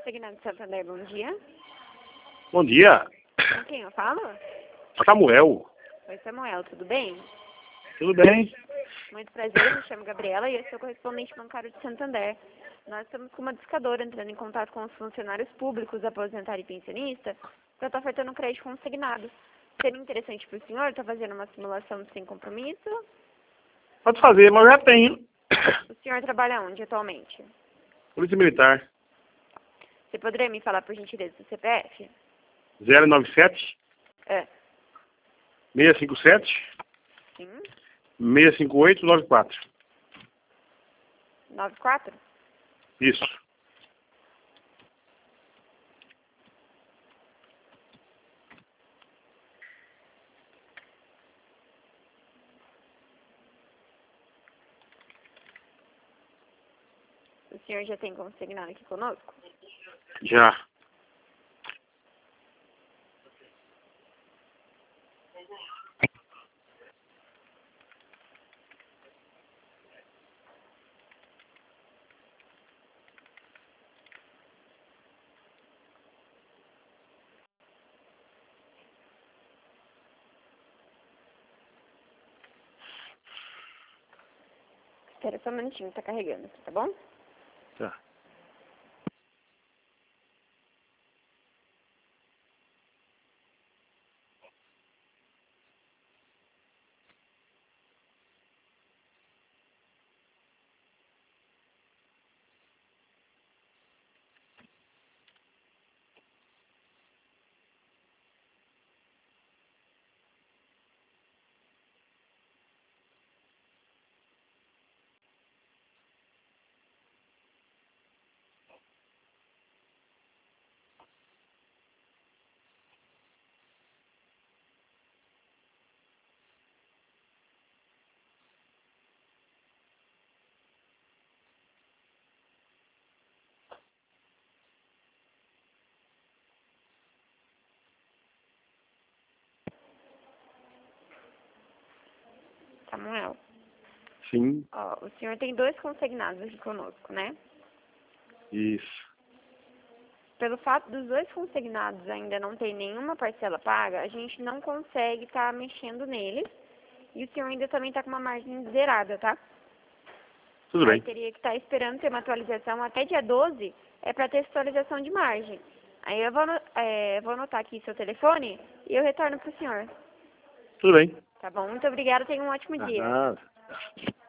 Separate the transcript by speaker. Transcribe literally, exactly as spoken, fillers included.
Speaker 1: Consignado de Santander, bom dia.
Speaker 2: Bom dia.
Speaker 1: Com quem eu falo?
Speaker 2: Samuel.
Speaker 1: Oi, Samuel, tudo bem?
Speaker 2: Tudo bem?
Speaker 1: Muito prazer, me chamo Gabriela e eu sou correspondente bancário de Santander. Nós estamos com uma discadora entrando em contato com os funcionários públicos, aposentados e pensionistas, para estar ofertando um crédito consignado. Seria interessante para o senhor estar fazendo uma simulação sem compromisso?
Speaker 2: Pode fazer, mas eu já tenho.
Speaker 1: O senhor trabalha onde atualmente?
Speaker 2: Polícia Militar.
Speaker 1: Você poderia me falar, por gentileza, do C P F?
Speaker 2: zero nove sete,
Speaker 1: É.
Speaker 2: seis cinco sete,
Speaker 1: Sim.
Speaker 2: seis cinco oito nove quatro.
Speaker 1: nove quatro?
Speaker 2: Isso.
Speaker 1: O senhor já tem consignado aqui conosco?
Speaker 2: Já.
Speaker 1: Espera só um minutinho, tá carregando aqui, tá bom?
Speaker 2: Tá.
Speaker 1: Samuel,
Speaker 2: Sim.
Speaker 1: ó, o senhor tem dois consignados aqui conosco, né?
Speaker 2: Isso.
Speaker 1: Pelo fato dos dois consignados ainda não ter nenhuma parcela paga, a gente não consegue estar mexendo neles. E o senhor ainda também está com uma margem zerada, tá?
Speaker 2: Tudo
Speaker 1: Aí
Speaker 2: bem.
Speaker 1: teria que estar esperando ter uma atualização até dia doze, é para ter atualização de margem. Aí eu vou, ano- é, vou anotar aqui seu telefone e eu retorno para o senhor.
Speaker 2: Tudo bem.
Speaker 1: Tá bom? Muito obrigada, tenha um ótimo dia.
Speaker 2: Nada.